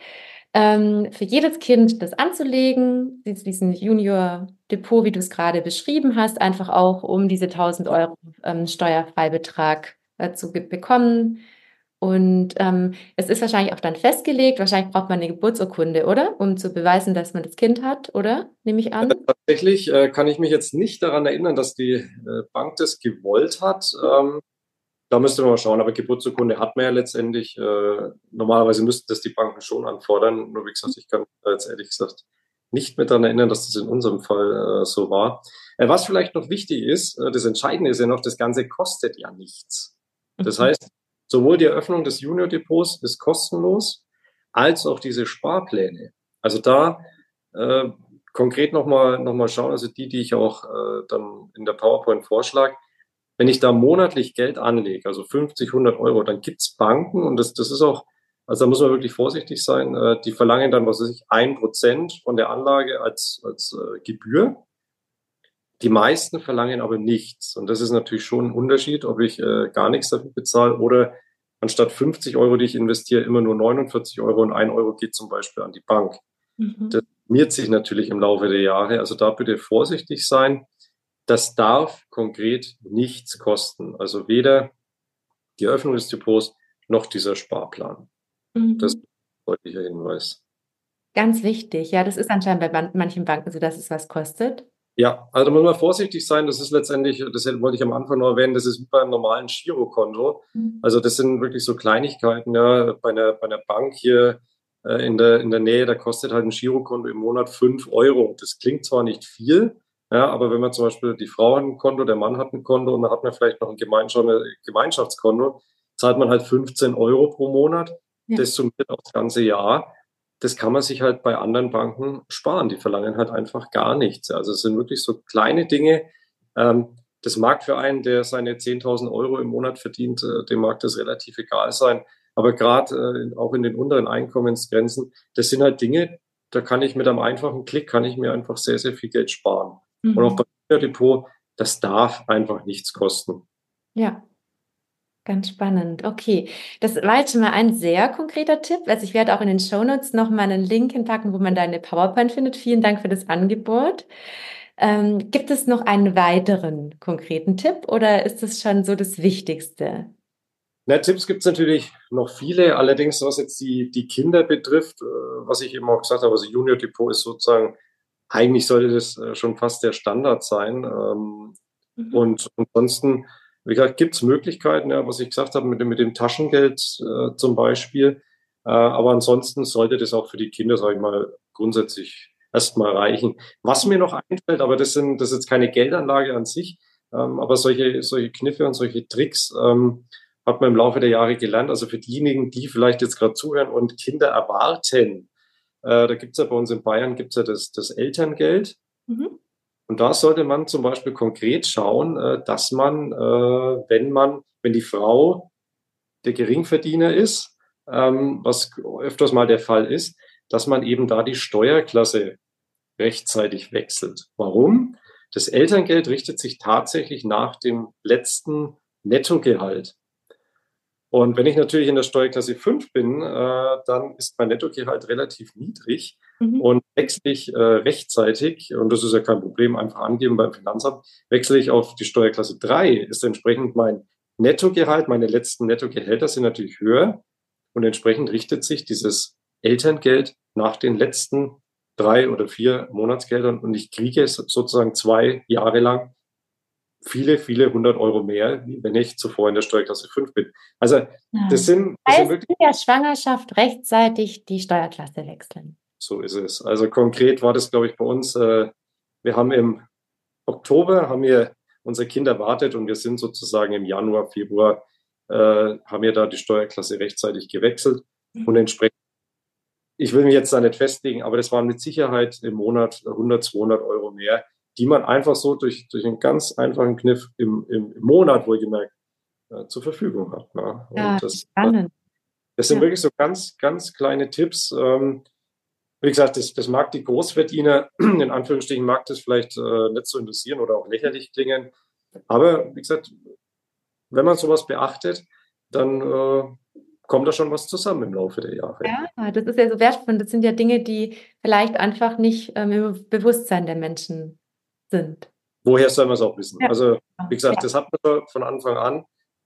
für jedes Kind das anzulegen, diesen Junior-Depot, wie du es gerade beschrieben hast, einfach auch, um diese 1.000 Euro Steuerfreibetrag zu bekommen. Und es ist wahrscheinlich auch dann festgelegt, wahrscheinlich braucht man eine Geburtsurkunde, oder? Um zu beweisen, dass man das Kind hat, oder? Nehme ich an. Tatsächlich kann ich mich jetzt nicht daran erinnern, dass die Bank das gewollt hat. Da müsste man mal schauen, aber Geburtsurkunde hat man ja letztendlich. Normalerweise müssten das die Banken schon anfordern. Nur wie gesagt, ich kann mich da jetzt ehrlich gesagt nicht mehr daran erinnern, dass das in unserem Fall so war. Was vielleicht noch wichtig ist, das Entscheidende ist ja noch, das Ganze kostet ja nichts. Das heißt, sowohl die Eröffnung des Junior-Depots ist kostenlos, als auch diese Sparpläne. Also da konkret nochmal schauen, also die ich auch dann in der PowerPoint vorschlage. Wenn ich da monatlich Geld anlege, also 50, 100 Euro, dann gibt's Banken und das ist auch, also da muss man wirklich vorsichtig sein, die verlangen dann, was weiß ich, 1% von der Anlage als Gebühr. Die meisten verlangen aber nichts und das ist natürlich schon ein Unterschied, ob ich gar nichts dafür bezahle oder anstatt 50 Euro, die ich investiere, immer nur 49 Euro und 1 Euro geht zum Beispiel an die Bank. Das summiert sich natürlich im Laufe der Jahre, also da bitte vorsichtig sein. Das darf konkret nichts kosten. Also weder die Eröffnung des Depots noch dieser Sparplan. Das ist ein deutlicher Hinweis. Ganz wichtig. Ja, das ist anscheinend bei manchen Banken so, dass es was kostet. Ja, also da muss man vorsichtig sein. Das ist letztendlich, das wollte ich am Anfang noch erwähnen, das ist wie beim normalen Girokonto. Also das sind wirklich so Kleinigkeiten. Ja, bei einer Bank hier in der Nähe, da kostet halt ein Girokonto im Monat 5 Euro. Das klingt zwar nicht viel, ja, aber wenn man zum Beispiel, die Frau hat ein Konto, der Mann hat ein Konto und dann hat man vielleicht noch ein Gemeinschaftskonto, zahlt man halt 15 Euro pro Monat. das summiert aufs ganze Jahr. Das kann man sich halt bei anderen Banken sparen. Die verlangen halt einfach gar nichts. Also es sind wirklich so kleine Dinge. Das mag für einen, der seine 10.000 Euro im Monat verdient, dem mag das relativ egal sein. Aber gerade auch in den unteren Einkommensgrenzen, das sind halt Dinge, da kann ich mit einem einfachen Klick, kann ich mir einfach sehr, sehr viel Geld sparen. Und auch beim Depot, das darf einfach nichts kosten. Ja. Ganz spannend. Okay, das war jetzt schon mal ein sehr konkreter Tipp. Also ich werde auch in den Shownotes noch mal einen Link hinpacken, wo man deine PowerPoint findet. Vielen Dank für das Angebot. Gibt es noch einen weiteren konkreten Tipp oder ist das schon so das Wichtigste? Na, Tipps gibt es natürlich noch viele. Allerdings, was jetzt die Kinder betrifft, was ich eben auch gesagt habe, also Junior Depot ist sozusagen, eigentlich sollte das schon fast der Standard sein. Und ansonsten, wie gesagt, gibt es Möglichkeiten, ja, was ich gesagt habe, mit dem Taschengeld zum Beispiel. Aber ansonsten sollte das auch für die Kinder, sage ich mal, grundsätzlich erstmal reichen. Was mir noch einfällt, aber das ist jetzt keine Geldanlage an sich, aber solche Kniffe und solche Tricks hat man im Laufe der Jahre gelernt. Also für diejenigen, die vielleicht jetzt gerade zuhören und Kinder erwarten, da gibt es ja bei uns in Bayern gibt's ja das Elterngeld. Mhm. Und da sollte man zum Beispiel konkret schauen, dass man, wenn die Frau der Geringverdiener ist, was öfters mal der Fall ist, dass man eben da die Steuerklasse rechtzeitig wechselt. Warum? Das Elterngeld richtet sich tatsächlich nach dem letzten Nettogehalt. Und wenn ich natürlich in der Steuerklasse 5 bin, dann ist mein Nettogehalt relativ niedrig und wechsle ich rechtzeitig, und das ist ja kein Problem, einfach angeben beim Finanzamt, wechsle ich auf die Steuerklasse 3, ist entsprechend mein Nettogehalt, meine letzten Nettogehälter sind natürlich höher und entsprechend richtet sich dieses Elterngeld nach den letzten 3 oder 4 Monatsgeldern und ich kriege es sozusagen 2 Jahre lang viele, viele 100 € mehr, wie wenn ich zuvor in der Steuerklasse 5 bin. Also das sind wirklich in der Schwangerschaft rechtzeitig die Steuerklasse wechseln. So ist es. Also konkret war das, glaube ich, bei uns. Wir haben im Oktober haben wir unser Kind erwartet und wir sind sozusagen im Januar, Februar haben wir da die Steuerklasse rechtzeitig gewechselt und entsprechend. Ich will mich jetzt da nicht festlegen, aber das waren mit Sicherheit im Monat 100, 200 € mehr, die man einfach so durch einen ganz einfachen Kniff im Monat wohlgemerkt zur Verfügung hat. Ne? Ja, Und spannend. das sind wirklich so ganz, ganz kleine Tipps. Wie gesagt, das mag die Großverdiener, in Anführungsstrichen, mag das vielleicht nicht so interessieren oder auch lächerlich klingen. Aber wie gesagt, wenn man sowas beachtet, dann kommt da schon was zusammen im Laufe der Jahre. Ja, das ist ja so wertvoll. Das sind ja Dinge, die vielleicht einfach nicht im Bewusstsein der Menschen sind. Woher soll man es auch wissen? Ja. Also, wie gesagt, das hat man von Anfang an.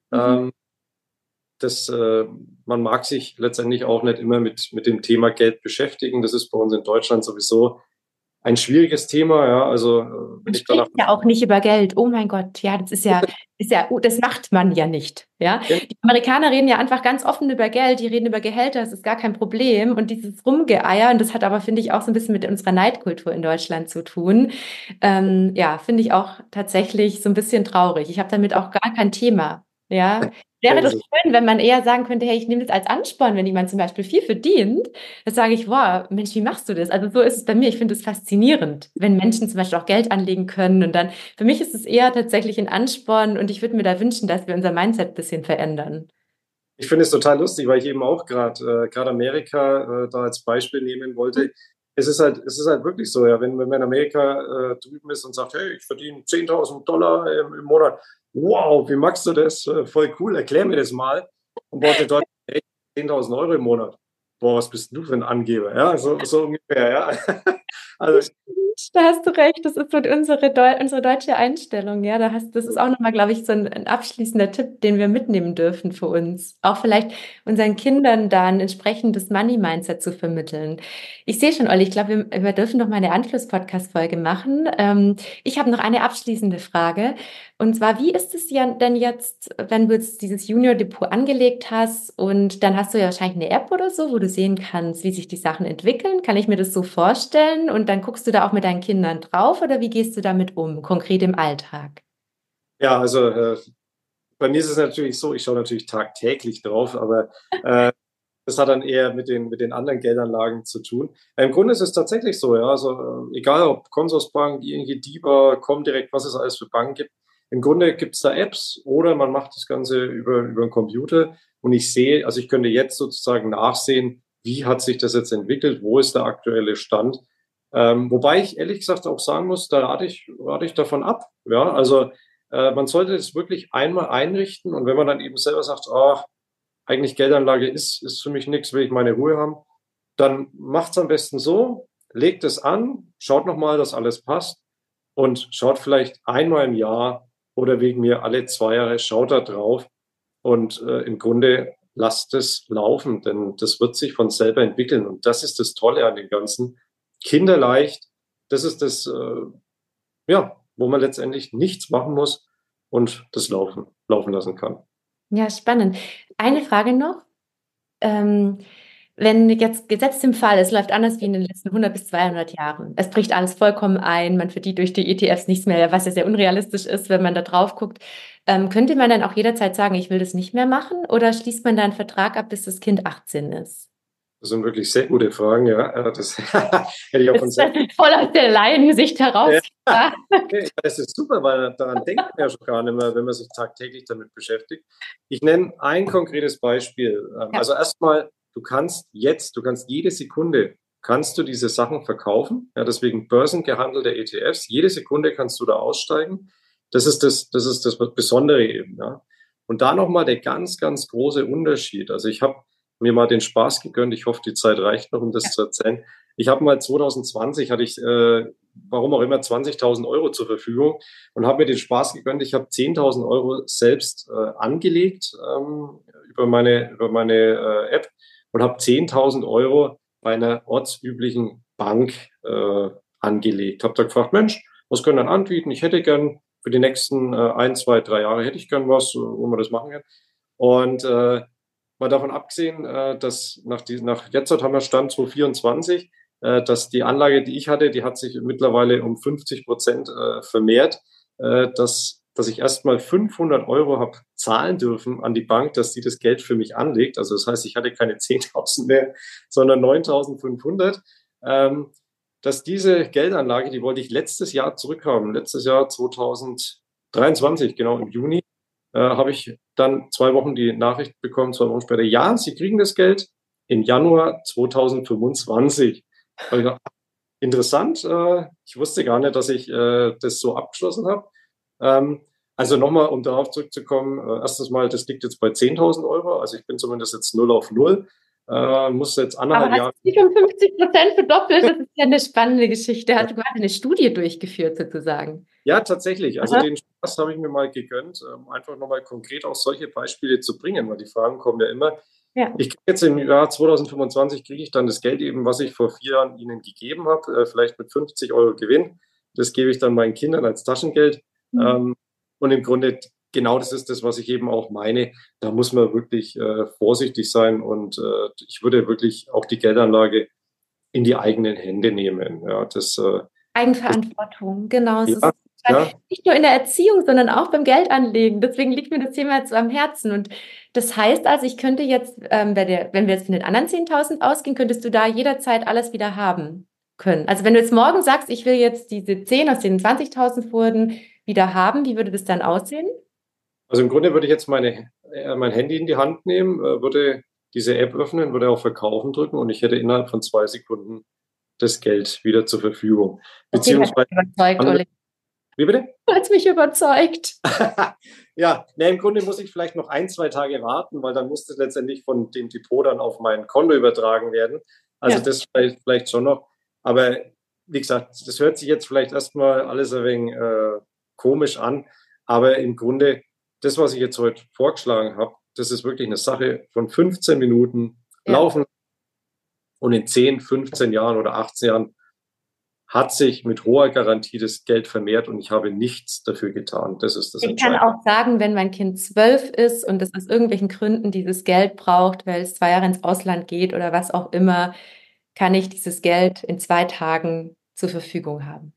Man mag sich letztendlich auch nicht immer mit dem Thema Geld beschäftigen. Das ist bei uns in Deutschland sowieso ein schwieriges Thema. Ja, also wenn ich danach ja auch nicht über Geld. Oh mein Gott, ja, das ist ja, das macht man ja nicht. Ja, die Amerikaner reden ja einfach ganz offen über Geld. Die reden über Gehälter. Das ist gar kein Problem. Und dieses Rumgeeier, und das hat aber, finde ich, auch so ein bisschen mit unserer Neidkultur in Deutschland zu tun. Ja, finde ich auch tatsächlich so ein bisschen traurig. Ich habe damit auch gar kein Thema. Ja, wäre das schön, wenn man eher sagen könnte, hey, ich nehme das als Ansporn, wenn jemand zum Beispiel viel verdient, dann sage ich, wow, Mensch, wie machst du das? Also so ist es bei mir. Ich finde es faszinierend, wenn Menschen zum Beispiel auch Geld anlegen können. Und dann, für mich ist es eher tatsächlich ein Ansporn und ich würde mir da wünschen, dass wir unser Mindset ein bisschen verändern. Ich finde es total lustig, weil ich eben auch gerade Amerika da als Beispiel nehmen wollte. Es ist halt wirklich so, ja, wenn man in Amerika drüben ist und sagt, hey, ich verdiene 10.000 $ im Monat. Wow, wie magst du das? Voll cool, erklär mir das mal. Und Worte dort, hey, 10.000 € im Monat. Boah, was bist du für ein Angeber? Ja, so ungefähr, ja. Also, Da hast du recht, das ist so unsere deutsche Einstellung. Ja, das ist auch nochmal, glaube ich, so ein abschließender Tipp, den wir mitnehmen dürfen für uns. Auch vielleicht unseren Kindern da ein entsprechendes Money-Mindset zu vermitteln. Ich sehe schon, Olli, ich glaube, wir dürfen noch mal eine Anschluss-Podcast-Folge machen. Ich habe noch eine abschließende Frage. Und zwar, wie ist es ja denn jetzt, wenn du jetzt dieses Junior-Depot angelegt hast und dann hast du ja wahrscheinlich eine App oder so, wo du sehen kannst, wie sich die Sachen entwickeln? Kann ich mir das so vorstellen? Und dann guckst du da auch mit deinen Kindern drauf oder wie gehst du damit um, konkret im Alltag? ja, also bei mir ist es natürlich so, ich schaue natürlich tagtäglich drauf, aber das hat dann eher mit den anderen Geldanlagen zu tun. Im Grunde ist es tatsächlich so, ja. Also egal ob Consorsbank, ING DiBa, Comdirect, was es alles für Banken gibt. Im Grunde gibt es da Apps oder man macht das Ganze über den Computer und ich sehe, also ich könnte jetzt sozusagen nachsehen, wie hat sich das jetzt entwickelt, wo ist der aktuelle Stand. Wobei ich ehrlich gesagt auch sagen muss, da rate ich davon ab. Ja, also man sollte es wirklich einmal einrichten und wenn man dann eben selber sagt, ach, eigentlich Geldanlage ist für mich nichts, will ich meine Ruhe haben, dann macht es am besten so, legt es an, schaut nochmal, dass alles passt und schaut vielleicht einmal im Jahr oder wegen mir alle 2 Jahre, schaut da drauf und im Grunde lasst es laufen, denn das wird sich von selber entwickeln und das ist das Tolle an dem Ganzen. Kinderleicht, das ist das, ja, wo man letztendlich nichts machen muss und das laufen lassen kann. Ja, spannend. Eine Frage noch. Ähm, Wenn jetzt gesetzt im Fall, es läuft anders wie in den letzten 100 bis 200 Jahren. Es bricht alles vollkommen ein, man verdient durch die ETFs nichts mehr, was ja sehr unrealistisch ist, wenn man da drauf guckt. Könnte man dann auch jederzeit sagen, ich will das nicht mehr machen? Oder schließt man da einen Vertrag ab, bis das Kind 18 ist? Das sind wirklich sehr gute Fragen, ja. Das hätte ich auch von Das ist voll aus der Laiensicht heraus. Ja. Das ist super, weil daran denkt man ja schon gar nicht mehr, wenn man sich tagtäglich damit beschäftigt. Ich nenne ein konkretes Beispiel. Ja. Also erstmal, du kannst jede Sekunde, kannst du diese Sachen verkaufen. Ja, deswegen börsengehandelte ETFs. Jede Sekunde kannst du da aussteigen. Das ist das Besondere eben. Ja. Und da nochmal der ganz, ganz große Unterschied. Also ich habe mir mal den Spaß gegönnt. Ich hoffe, die Zeit reicht noch, um das zu erzählen. Ich habe mal 2020 hatte ich, warum auch immer, 20.000 Euro zur Verfügung und habe mir den Spaß gegönnt. Ich habe 10.000 Euro selbst angelegt über meine App und habe 10.000 Euro bei einer ortsüblichen Bank angelegt. Habe da gefragt, Mensch, was können wir dann anbieten? Ich hätte gern für die nächsten 1, 2, 3 Jahre hätte ich gern was, wo man das machen kann. Und mal davon abgesehen, dass nach jetzt haben wir Stand 2024, dass die Anlage, die ich hatte, die hat sich mittlerweile um 50% vermehrt, dass ich erstmal 500 Euro habe zahlen dürfen an die Bank, dass die das Geld für mich anlegt. Also das heißt, ich hatte keine 10.000 mehr, sondern 9.500. Dass diese Geldanlage, die wollte ich letztes Jahr zurückhaben, letztes Jahr 2023, genau im Juni, habe ich dann 2 Wochen die Nachricht bekommen, 2 Wochen später, ja, Sie kriegen das Geld im Januar 2025. Interessant, ich wusste gar nicht, dass ich das so abgeschlossen habe. Also nochmal, um darauf zurückzukommen, erstens mal, das liegt jetzt bei 10.000 Euro, also ich bin zumindest jetzt 0 auf 0. Musste jetzt anderthalb Jahre. Aber hast du 50% verdoppelt? Das ist ja eine spannende Geschichte. Hast du gerade eine Studie durchgeführt sozusagen? Ja, tatsächlich. Also den Spaß habe ich mir mal gegönnt, einfach nochmal konkret auch solche Beispiele zu bringen, weil die Fragen kommen ja immer. Ja. Ich kriege jetzt im Jahr 2025 kriege ich dann das Geld eben, was ich vor 4 Jahren Ihnen gegeben habe, vielleicht mit 50 Euro Gewinn. Das gebe ich dann meinen Kindern als Taschengeld. Und im Grunde genau das ist das, was ich eben auch meine. Da muss man wirklich vorsichtig sein und ich würde wirklich auch die Geldanlage in die eigenen Hände nehmen. Ja, Eigenverantwortung, genau. Es ja, ist nicht nur in der Erziehung, sondern auch beim Geldanlegen. Deswegen liegt mir das Thema jetzt so am Herzen. Und das heißt also, ich könnte jetzt, wenn wir jetzt von den anderen 10.000 ausgehen, könntest du da jederzeit alles wieder haben können. Also wenn du jetzt morgen sagst, ich will jetzt diese 10 aus den 20.000 wurden wieder haben, wie würde das dann aussehen? Also im Grunde würde ich jetzt mein Handy in die Hand nehmen, würde diese App öffnen, würde auf Verkaufen drücken und ich hätte innerhalb von 2 Sekunden das Geld wieder zur Verfügung. Beziehungsweise. Überzeugt, Olli. Wie bitte? Du hast mich überzeugt. Ja, im Grunde muss ich vielleicht noch 1, 2 Tage warten, weil dann muss das letztendlich von dem Depot dann auf mein Konto übertragen werden. Also das vielleicht schon noch. Aber wie gesagt, das hört sich jetzt vielleicht erstmal alles ein wenig komisch an. Aber im Grunde, das, was ich jetzt heute vorgeschlagen habe, das ist wirklich eine Sache von 15 Minuten laufen. Und in 10, 15 Jahren oder 18 Jahren hat sich mit hoher Garantie das Geld vermehrt und ich habe nichts dafür getan. Das ist das Entscheidende. Ich kann auch sagen, wenn mein Kind 12 ist und es aus irgendwelchen Gründen dieses Geld braucht, weil es 2 Jahre ins Ausland geht oder was auch immer, kann ich dieses Geld in 2 Tagen zur Verfügung haben.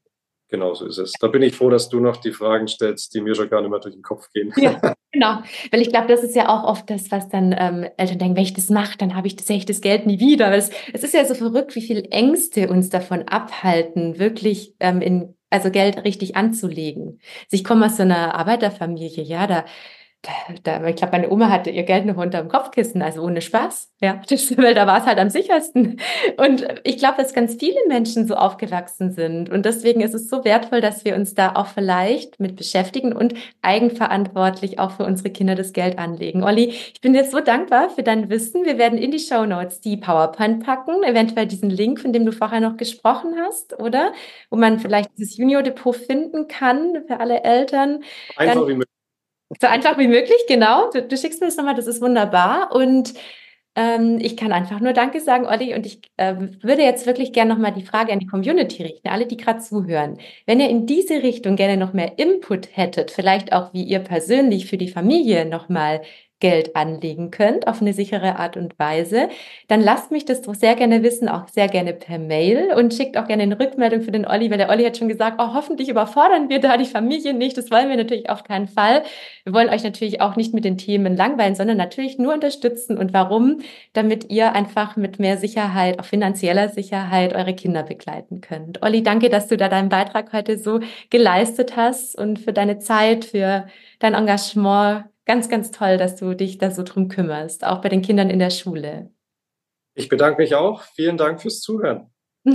Genau so ist es. Da bin ich froh, dass du noch die Fragen stellst, die mir schon gar nicht mehr durch den Kopf gehen. Ja, genau. Weil ich glaube, das ist ja auch oft das, was dann Eltern denken, wenn ich das mache, dann sehe ich das Geld nie wieder. Weil es ist ja so verrückt, wie viele Ängste uns davon abhalten, wirklich also Geld richtig anzulegen. Also ich komme aus so einer Arbeiterfamilie, ja, ich glaube, meine Oma hatte ihr Geld noch unter dem Kopfkissen, also ohne Spaß, ja, weil da war es halt am sichersten. Und ich glaube, dass ganz viele Menschen so aufgewachsen sind. Und deswegen ist es so wertvoll, dass wir uns da auch vielleicht mit beschäftigen und eigenverantwortlich auch für unsere Kinder das Geld anlegen. Olli, ich bin dir so dankbar für dein Wissen. Wir werden in die Shownotes die PowerPoint packen, eventuell diesen Link, von dem du vorher noch gesprochen hast, oder? Wo man vielleicht dieses Junior-Depot finden kann für alle Eltern. Einfach wie möglich. So einfach wie möglich, genau. Du schickst mir das nochmal, das ist wunderbar. Und ich kann einfach nur Danke sagen, Olli. Und ich würde jetzt wirklich gerne nochmal die Frage an die Community richten, alle, die gerade zuhören. Wenn ihr in diese Richtung gerne noch mehr Input hättet, vielleicht auch, wie ihr persönlich für die Familie nochmal Geld anlegen könnt, auf eine sichere Art und Weise, dann lasst mich das doch sehr gerne wissen, auch sehr gerne per Mail und schickt auch gerne eine Rückmeldung für den Olli, weil der Olli hat schon gesagt, oh, hoffentlich überfordern wir da die Familie nicht. Das wollen wir natürlich auf keinen Fall. Wir wollen euch natürlich auch nicht mit den Themen langweilen, sondern natürlich nur unterstützen. Und warum? Damit ihr einfach mit mehr Sicherheit, auch finanzieller Sicherheit, eure Kinder begleiten könnt. Olli, danke, dass du da deinen Beitrag heute so geleistet hast und für deine Zeit, für dein Engagement. Ganz, ganz toll, dass du dich da so drum kümmerst, auch bei den Kindern in der Schule. Ich bedanke mich auch. Vielen Dank fürs Zuhören.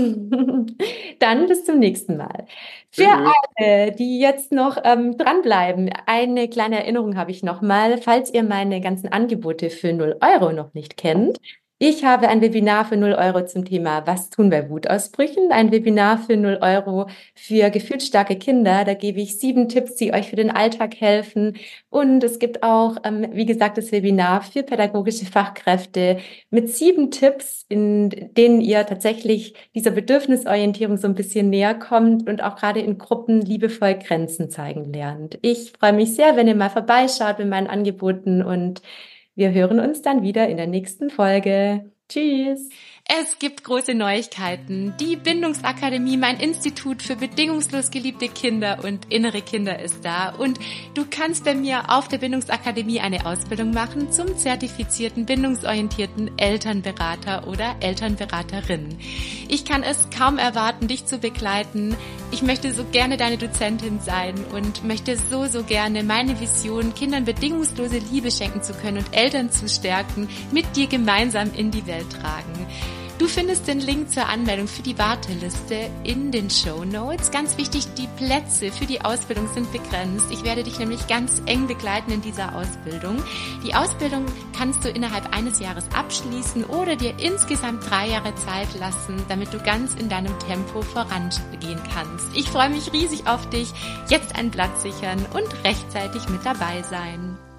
Dann bis zum nächsten Mal. Für alle, die jetzt noch dranbleiben, eine kleine Erinnerung habe ich noch mal, falls ihr meine ganzen Angebote für 0 Euro noch nicht kennt. Ich habe ein Webinar für 0 Euro zum Thema Was tun bei Wutausbrüchen? Ein Webinar für 0 Euro für gefühlsstarke Kinder. Da gebe ich 7 Tipps, die euch für den Alltag helfen. Und es gibt auch, wie gesagt, das Webinar für pädagogische Fachkräfte mit 7 Tipps, in denen ihr tatsächlich dieser Bedürfnisorientierung so ein bisschen näher kommt und auch gerade in Gruppen liebevoll Grenzen zeigen lernt. Ich freue mich sehr, wenn ihr mal vorbeischaut mit meinen Angeboten und wir hören uns dann wieder in der nächsten Folge. Tschüss! Es gibt große Neuigkeiten. Die Bindungsakademie, mein Institut für bedingungslos geliebte Kinder und innere Kinder ist da. Und du kannst bei mir auf der Bindungsakademie eine Ausbildung machen zum zertifizierten bindungsorientierten Elternberater oder Elternberaterin. Ich kann es kaum erwarten, dich zu begleiten. Ich möchte so gerne deine Dozentin sein und möchte so gerne meine Vision, Kindern bedingungslose Liebe schenken zu können und Eltern zu stärken, mit dir gemeinsam in die Welt tragen. Du findest den Link zur Anmeldung für die Warteliste in den Shownotes. Ganz wichtig, die Plätze für die Ausbildung sind begrenzt. Ich werde dich nämlich ganz eng begleiten in dieser Ausbildung. Die Ausbildung kannst du innerhalb eines Jahres abschließen oder dir insgesamt 3 Jahre Zeit lassen, damit du ganz in deinem Tempo vorangehen kannst. Ich freue mich riesig auf dich. Jetzt einen Platz sichern und rechtzeitig mit dabei sein.